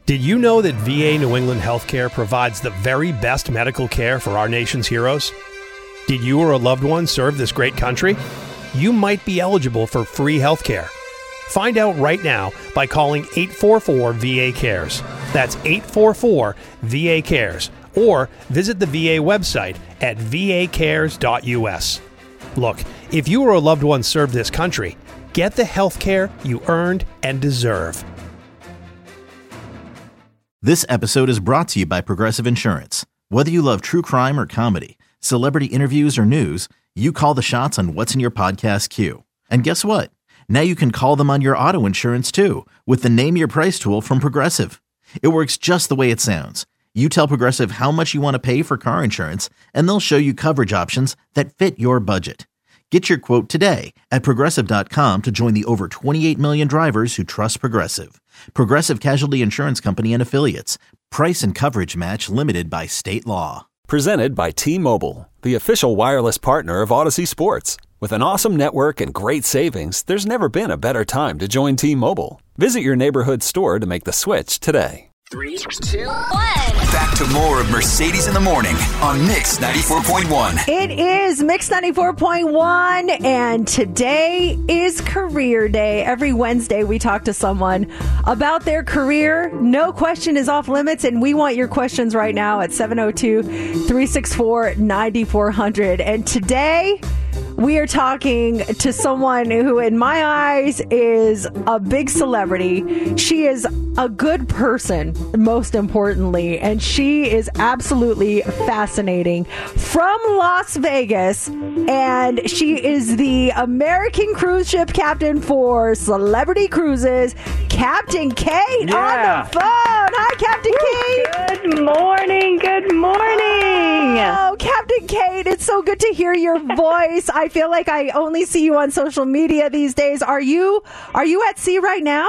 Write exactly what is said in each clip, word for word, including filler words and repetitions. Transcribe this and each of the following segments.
Did you know that V A New England Healthcare provides the very best medical care for our nation's heroes? Did you or a loved one serve this great country? You might be eligible for free healthcare. Find out right now by calling eight four four V A cares. That's eight four four V A cares. Or visit the V A website at v a cares dot u s. Look, if you or a loved one served this country, get the health care you earned and deserve. This episode is brought to you by Progressive Insurance. Whether you love true crime or comedy, celebrity interviews or news, you call the shots on what's in your podcast queue. And guess what? Now you can call them on your auto insurance too with the Name Your Price tool from Progressive. It works just the way it sounds. You tell Progressive how much you want to pay for car insurance, and they'll show you coverage options that fit your budget. Get your quote today at progressive dot com to join the over twenty-eight million drivers who trust Progressive. Progressive Casualty Insurance Company and Affiliates. Price and coverage match limited by state law. Presented by T-Mobile, the official wireless partner of Odyssey Sports. With an awesome network and great savings, there's never been a better time to join T-Mobile. Visit your neighborhood store to make the switch today. Three, two, one. Back to more of Mercedes in the Morning on Mix ninety-four point one. It is Mix ninety-four point one, and today is Career Day. Every Wednesday, we talk to someone about their career. No question is off limits, and we want your questions right now at seven oh two, three six four, nine four hundred. And today, we are talking to someone who, in my eyes, is a big celebrity. She is a good person, most importantly, and she is absolutely fascinating. From Las Vegas, and she is the American cruise ship captain for Celebrity Cruises, Captain Kate Yeah. on the phone. Hi, Captain Kate. Good morning. Good morning. Oh, Captain Kate, it's so good to hear your voice. I feel like I only see you on social media these days. Are you are you at sea right now?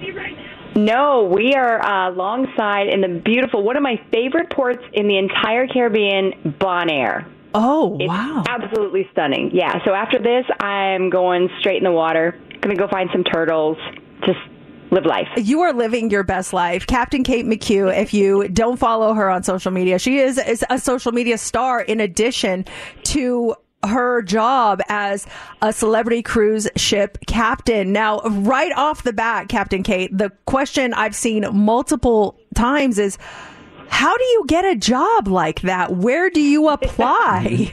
No, we are uh, alongside in the beautiful, one of my favorite ports in the entire Caribbean, Bonaire. Oh, It's wow. absolutely stunning. Yeah, so after this, I'm going straight in the water. Going to go find some turtles. Just live life. You are living your best life. Captain Kate McHugh, if you don't follow her on social media, she is, is a social media star in addition to her job as a celebrity cruise ship captain. Now, right off the bat, Captain Kate, the question I've seen multiple times is, how do you get a job like that? Where do you apply?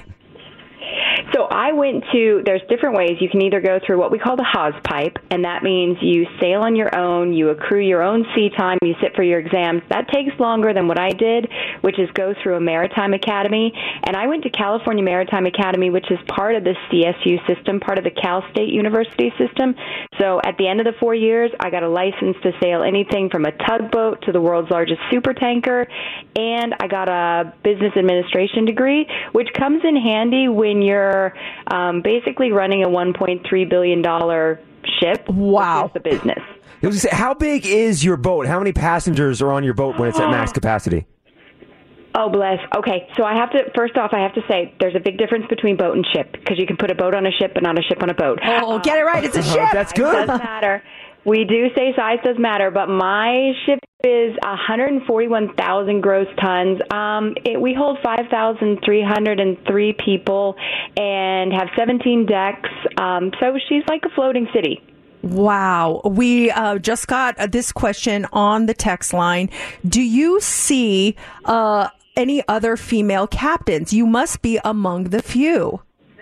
So I went to, there's different ways. You can either go through what we call the Haas pipe, and that means you sail on your own, you accrue your own sea time, you sit for your exams. That takes longer than what I did, which is go through a maritime academy. And I went to California Maritime Academy, which is part of the C S U system, part of the Cal State University system. So at the end of the four years, I got a license to sail anything from a tugboat to the world's largest supertanker, and I got a business administration degree, which comes in handy when you're um, basically running a one point three billion dollars ship. Wow. Which is the business. I was gonna say, how big is your boat? How many passengers are on your boat when it's at max capacity? Oh, bless. Okay, so I have to, first off, I have to say there's a big difference between boat and ship, because you can put a boat on a ship but not a ship on a boat. Oh, get it right. It's a ship. That's It good. does matter. We do say size does matter, but my ship is one hundred forty-one thousand gross tons. Um, it, we hold five thousand three hundred three people and have seventeen decks. Um, so she's like a floating city. Wow. We uh, just got uh, this question on the text line. Do you see uh, any other female captains? You must be among the few.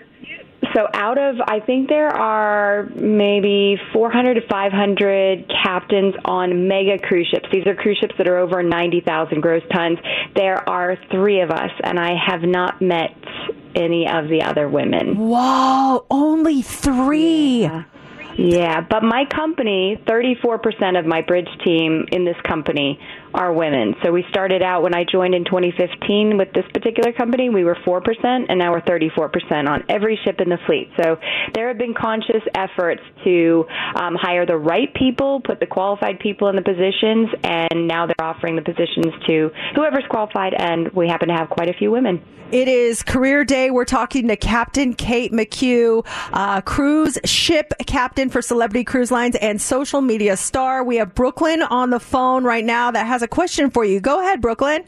So out of, I think there are maybe four hundred to five hundred captains on mega cruise ships. These are cruise ships that are over ninety thousand gross tons. There are three of us, and I have not met any of the other women. Whoa, only three. Yeah. Yeah, but my company, thirty-four percent of my bridge team in this company are women. So we started out when I joined in twenty fifteen with this particular company, we were four percent, and now we're thirty-four percent on every ship in the fleet. So there have been conscious efforts to um, hire the right people, put the qualified people in the positions, and now they're offering the positions to whoever's qualified, and we happen to have quite a few women. It is Career Day. We're talking to Captain Kate McHugh, uh, cruise ship captain captain for Celebrity Cruise Lines and social media star. We have Brooklyn on the phone right now that has a question for you. Go ahead, Brooklyn.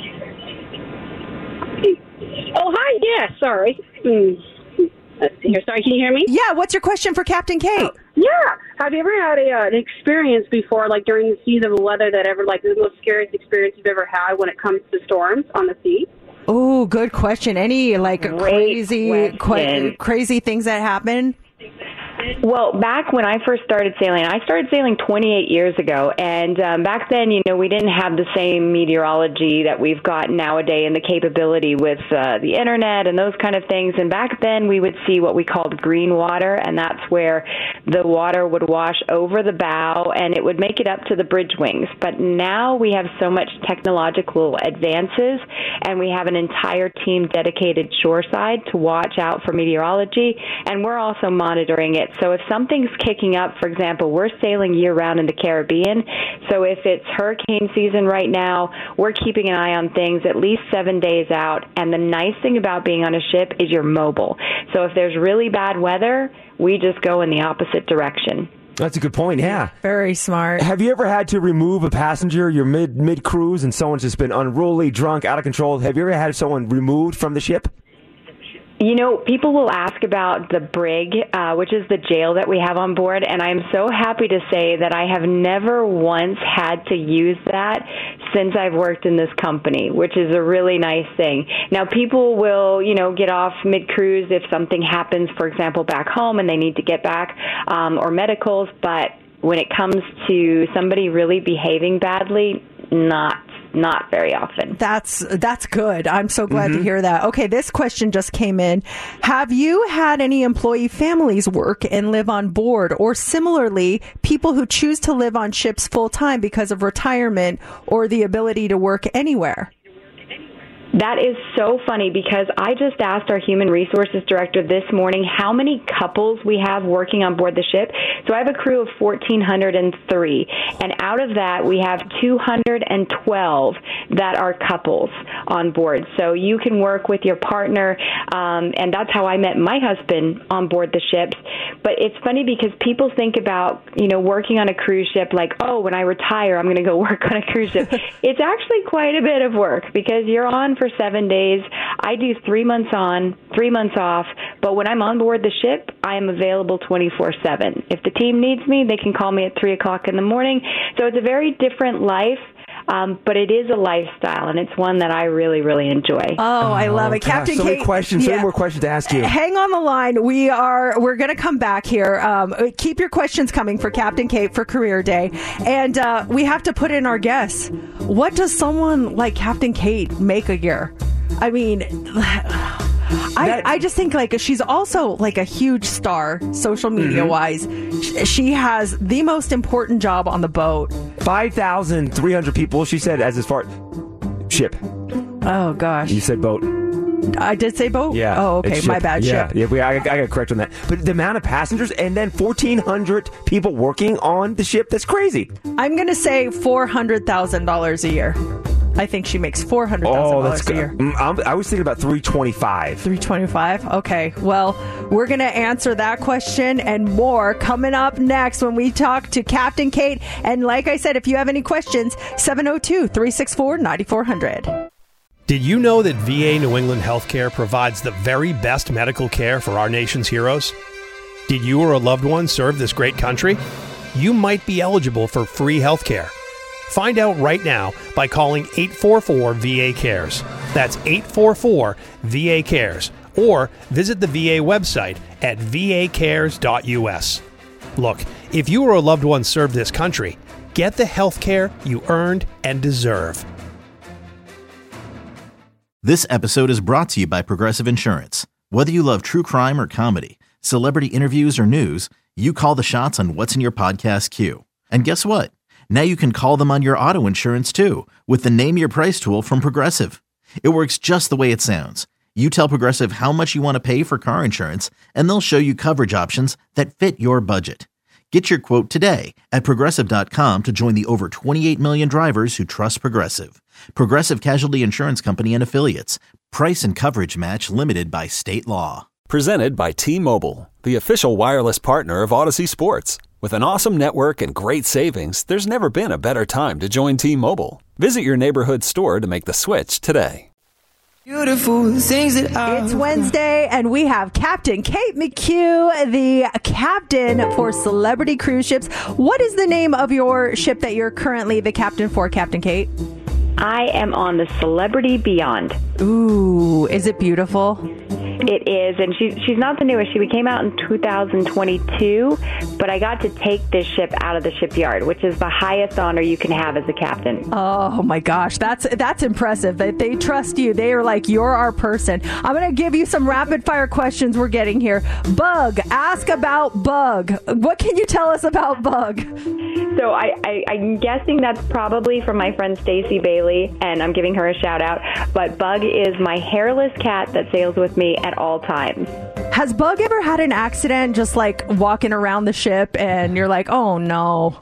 Oh, hi. Yeah, sorry. Mm. You're sorry, can you hear me? Yeah, what's your question for Captain Kate? Oh, yeah. Have you ever had a, uh, an experience before, like during the season of weather, that ever, like the most scariest experience you've ever had when it comes to storms on the sea? Oh, good question. Any like Great crazy, question. qu- crazy things that happen? Well, back when I first started sailing, I started sailing twenty-eight years ago, and um, back then, you know, we didn't have the same meteorology that we've got nowadays and the capability with uh, the internet and those kind of things. And back then, we would see what we called green water, and that's where the water would wash over the bow, and it would make it up to the bridge wings. But now we have so much technological advances, and we have an entire team dedicated shoreside to watch out for meteorology, and we're also monitoring it. So if something's kicking up, for example, we're sailing year-round in the Caribbean, so if it's hurricane season right now, we're keeping an eye on things at least seven days out, and the nice thing about being on a ship is you're mobile. So if there's really bad weather, we just go in the opposite direction. That's a good point, yeah. Very smart. Have you ever had to remove a passenger, you're mid, mid-cruise, and someone's just been unruly, drunk, out of control? Have you ever had someone removed from the ship? You know, people will ask about the brig, uh, which is the jail that we have on board, and I'm so happy to say that I have never once had to use that since I've worked in this company, which is a really nice thing. Now, people will, you know, get off mid-cruise if something happens, for example, back home and they need to get back, um, or medicals, but when it comes to somebody really behaving badly, not Not very often. That's that's good. I'm so glad Mm-hmm. to hear that. Okay, this question just came in. Have you had any employee families work and live on board, or similarly, people who choose to live on ships full time because of retirement or the ability to work anywhere? That is so funny because I just asked our human resources director this morning how many couples we have working on board the ship. So I have a crew of one thousand four hundred three, and out of that we have two hundred twelve that are couples on board. So you can work with your partner, um, and that's how I met my husband on board the ships. But it's funny because people think about, you know, working on a cruise ship like, oh, when I retire, I'm going to go work on a cruise ship. It's actually quite a bit of work because you're on for seven days. I do three months on, three months off, but when I'm on board the ship, I am available twenty-four seven. If the team needs me, they can call me at three o'clock in the morning. So it's a very different life, um, but it is a lifestyle, and it's one that I really, really enjoy. Oh, I love it. Gosh, Captain so Kate. many questions, so yeah. many more questions to ask you. Hang on the line. We are we're going to come back here. Um, keep your questions coming for Captain Kate for Career Day, and uh, we have to put in our guess. What does someone like Captain Kate make a year? I mean, I, I just think like she's also like a huge star, social media Mm-hmm. wise. She has the most important job on the boat. five thousand three hundred people, she said, as as far... Ship. Oh gosh, You said boat. I did say boat. Yeah. Oh, okay, it's my ship. bad. Yeah, Ship. yeah. We, I, I got correct on that. But the amount of passengers and then fourteen hundred people working on the ship—that's crazy. I'm going to say four hundred thousand dollars a year. I think she makes four hundred thousand Oh, dollars that's a good. year. Mm, I'm, I was thinking about three twenty-five. three twenty-five. Okay. Well, we're going to answer that question and more coming up next when we talk to Captain Kate. And like I said, if you have any questions, seven oh two, three six four, nine four hundred. Did you know that V A New England Healthcare provides the very best medical care for our nation's heroes? Did you or a loved one serve this great country? You might be eligible for free healthcare. Find out right now by calling eight four four V A cares. That's eight four four V A cares. Or visit the V A website at v a cares dot u s. Look, if you or a loved one served this country, get the health care you earned and deserve. This episode is brought to you by Progressive Insurance. Whether you love true crime or comedy, celebrity interviews or news, you call the shots on what's in your podcast queue. And guess what? Now you can call them on your auto insurance too with the Name Your Price tool from Progressive. It works just the way it sounds. You tell Progressive how much you want to pay for car insurance, and they'll show you coverage options that fit your budget. Get your quote today at Progressive dot com to join the over twenty-eight million drivers who trust Progressive. Progressive Casualty Insurance Company and Affiliates. Price and coverage match limited by state law. Presented by T-Mobile, the official wireless partner of Odyssey Sports. With an awesome network and great savings, there's never been a better time to join T-Mobile. Visit your neighborhood store to make the switch today. Beautiful things that are. It's Wednesday, and we have Captain Kate McHugh, the captain for Celebrity Cruise Ships. What is the name of your ship that you're currently the captain for, Captain Kate? I am on the Celebrity Beyond. Ooh, is it beautiful? It is, and she, she's not the newest. She came out in two thousand twenty-two, but I got to take this ship out of the shipyard, which is the highest honor you can have as a captain. Oh my gosh, that's that's impressive. They, they trust you. They are like, you're our person. I'm going to give you some rapid fire questions we're getting here. Bug, ask about Bug. What can you tell us about Bug? So I, I, I'm guessing that's probably from my friend Stacey Bailey, and I'm giving her a shout out. But Bug is my hairless cat that sails with me at all times. Has Bug ever had an accident just like walking around the ship and you're like, oh no?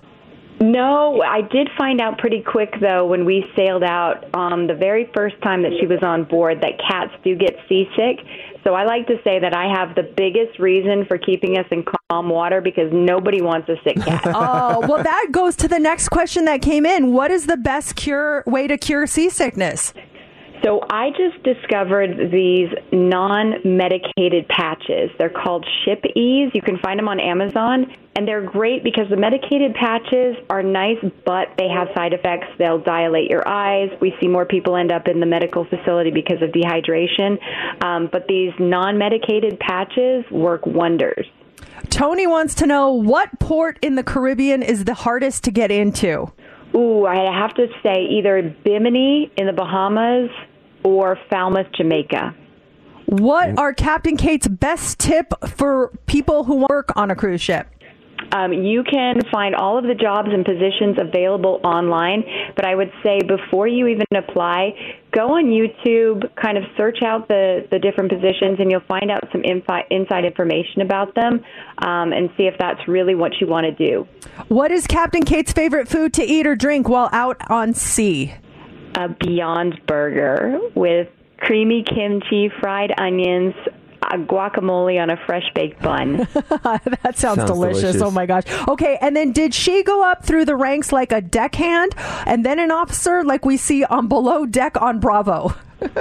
No, I did find out pretty quick, though, when we sailed out um, the very first time that she was on board, that cats do get seasick. So I like to say that I have the biggest reason for keeping us in calm water, because nobody wants a sick cat. Oh, well, that goes to the next question that came in. What is the best cure way to cure seasickness? So I just discovered these non-medicated patches. They're called Ship Ease. You can find them on Amazon, and they're great because the medicated patches are nice, but they have side effects. They'll dilate your eyes. We see more people end up in the medical facility because of dehydration. Um, but these non-medicated patches work wonders. Tony wants to know, what port in the Caribbean is the hardest to get into? Ooh, I have to say either Bimini in the Bahamas or Falmouth, Jamaica. What are Captain Kate's best tip for people who work on a cruise ship? Um, you can find all of the jobs and positions available online, but I would say before you even apply, go on YouTube, kind of search out the, the different positions, and you'll find out some infi- inside information about them um, and see if that's really what you want to do. What is Captain Kate's favorite food to eat or drink while out on sea? A Beyond Burger with creamy kimchi, fried onions, a guacamole on a fresh baked bun. That sounds, sounds delicious. delicious. Oh my gosh. Okay, and then did she go up through the ranks like a deckhand and then an officer like we see on Below Deck on Bravo?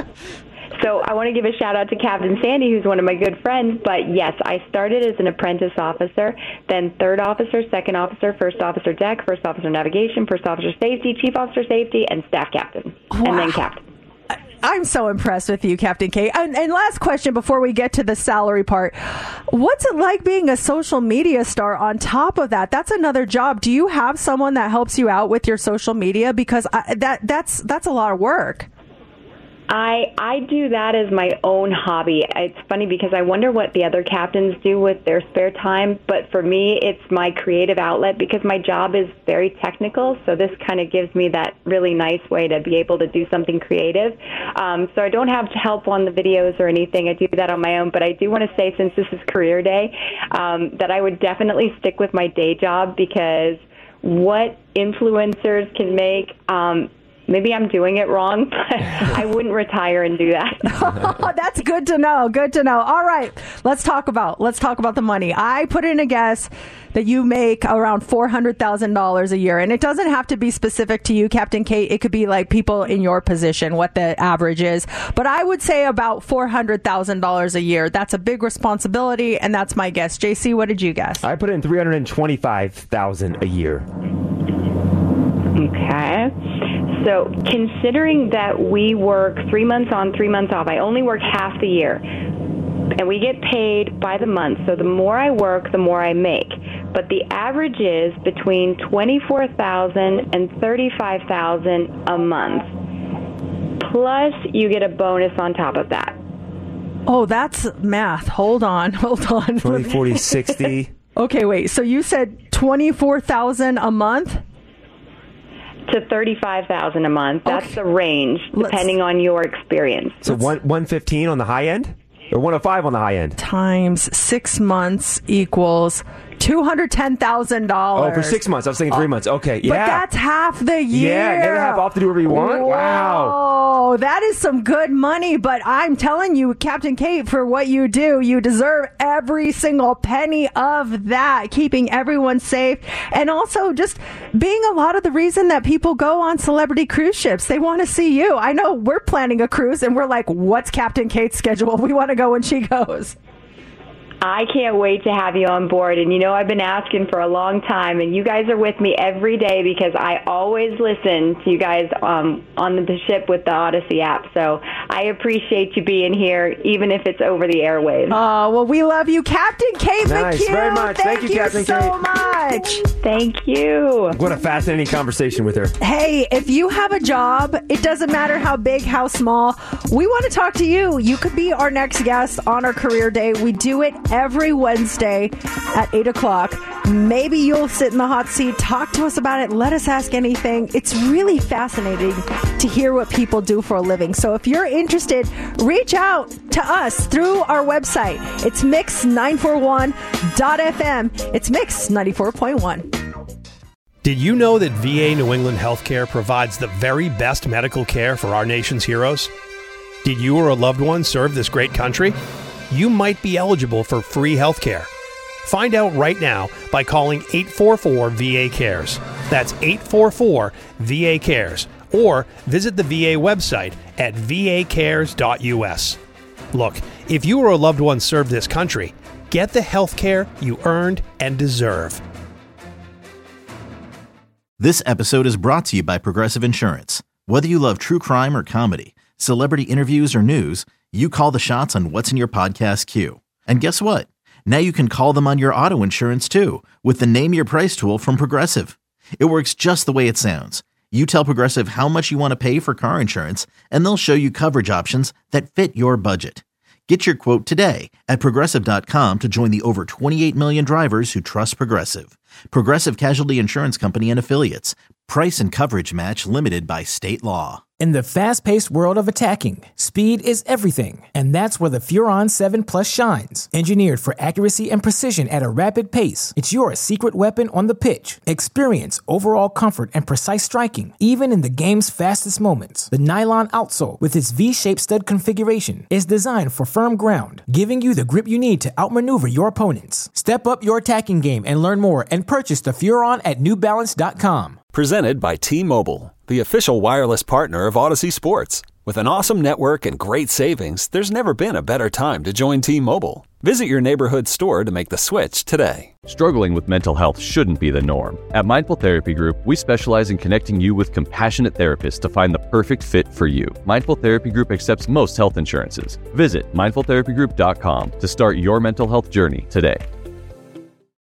So I want to give a shout out to Captain Sandy, who's one of my good friends. But yes, I started as an apprentice officer, then third officer, second officer, first officer deck, first officer navigation, first officer safety, chief officer safety, and staff captain, wow. and then captain. I'm so impressed with you, Captain Kate. And, and last question before we get to the salary part. What's it like being a social media star on top of that? That's another job. Do you have someone that helps you out with your social media? Because I, that that's that's a lot of work. I I do that as my own hobby. It's funny because I wonder what the other captains do with their spare time, but for me, it's my creative outlet because my job is very technical, so this kind of gives me that really nice way to be able to do something creative. Um, so I don't have help on the videos or anything. I do that on my own, but I do want to say, since this is career day, um, that I would definitely stick with my day job, because what influencers can make, um, maybe I'm doing it wrong, but I wouldn't retire and do that. Oh, that's good to know. Good to know. All right, let's talk about let's talk about the money. I put in a guess that you make around four hundred thousand dollars a year, and it doesn't have to be specific to you, Captain Kate. It could be like people in your position, what the average is. But I would say about four hundred thousand dollars a year. That's a big responsibility, and that's my guess. J C, what did you guess? I put in three hundred twenty-five thousand dollars a year. Okay. So considering that we work three months on, three months off, I only work half the year, and we get paid by the month. So the more I work, the more I make. But the average is between twenty-four thousand dollars and thirty-five thousand dollars a month. Plus, you get a bonus on top of that. Oh, that's math. Hold on. Hold on. twenty, forty, sixty Okay, wait. So you said twenty-four thousand dollars a month? To thirty-five thousand dollars a month. That's okay. The range, depending Let's, on your experience. So one, one fifteen on the high end? Or one oh five on the high end? Times six months equals two hundred ten thousand dollars. Oh, for six months. I was thinking three months. Okay, yeah. But that's half the year. Yeah, never have off to do whatever you want. Whoa, wow. That is some good money. But I'm telling you, Captain Kate, for what you do, you deserve every single penny of that, keeping everyone safe. And also just being a lot of the reason that people go on celebrity cruise ships. They want to see you. I know we're planning a cruise and we're like, what's Captain Kate's schedule? We want to go when she goes. I can't wait to have you on board. And you know, I've been asking for a long time, and you guys are with me every day because I always listen to you guys um, on the ship with the Odyssey app. So I appreciate you being here, even if it's over the airwaves. Oh, well, we love you, Captain Kate nice, McHugh. Very much. Thank, Thank you, Captain so Kate. much. Thank you. What a fascinating conversation with her. Hey, if you have a job, it doesn't matter how big, how small, we want to talk to you. You could be our next guest on our career day. We do it every Wednesday at eight o'clock. Maybe you'll sit in the hot seat, talk to us about it, let us ask anything. It's really fascinating to hear what people do for a living. So if you're interested, reach out to us through our website. It's mix nine four one dot f m. It's Mix ninety-four point one. Did you know that V A New England Healthcare provides the very best medical care for our nation's heroes? Did you or a loved one serve this great country? You might be eligible for free health care. Find out right now by calling eight four four V A cares. That's eight four four V A cares. Or visit the V A website at v a cares dot u s. Look, if you or a loved one served this country, get the health care you earned and deserve. This episode is brought to you by Progressive Insurance. Whether you love true crime or comedy, celebrity interviews or news, you call the shots on what's in your podcast queue. And guess what? Now you can call them on your auto insurance too with the Name Your Price tool from Progressive. It works just the way it sounds. You tell Progressive how much you want to pay for car insurance, and they'll show you coverage options that fit your budget. Get your quote today at progressive dot com to join the over twenty-eight million drivers who trust Progressive. Progressive Casualty Insurance Company and Affiliates. Price and coverage match limited by state law. In the fast-paced world of attacking, speed is everything, and that's where the Furon seven Plus shines. Engineered for accuracy and precision at a rapid pace, it's your secret weapon on the pitch. Experience overall comfort and precise striking, even in the game's fastest moments. The nylon outsole, with its V-shaped stud configuration, is designed for firm ground, giving you the grip you need to outmaneuver your opponents. Step up your attacking game and learn more and purchase the Furon at new balance dot com. Presented by T-Mobile, the official wireless partner of Odyssey Sports. With an awesome network and great savings, there's never been a better time to join T-Mobile. Visit your neighborhood store to make the switch today. Struggling with mental health shouldn't be the norm. At Mindful Therapy Group, we specialize in connecting you with compassionate therapists to find the perfect fit for you. Mindful Therapy Group accepts most health insurances. Visit mindful therapy group dot com to start your mental health journey today.